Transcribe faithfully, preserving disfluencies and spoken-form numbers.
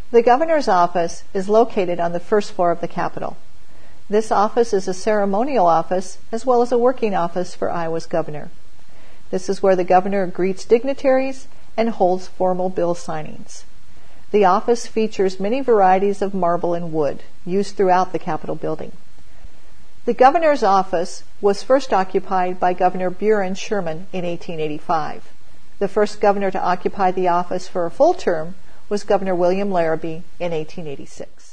The governor's office is located on the first floor of the Capitol. This office is a ceremonial office as well as a working office for Iowa's governor. This is where the governor greets dignitaries and holds formal bill signings. The office features many varieties of marble and wood used throughout the Capitol building. The governor's office was first occupied by Governor Buren Sherman in eighteen eighty-five. The first governor to occupy the office for a full term was Governor William Larrabee in eighteen eighty-six.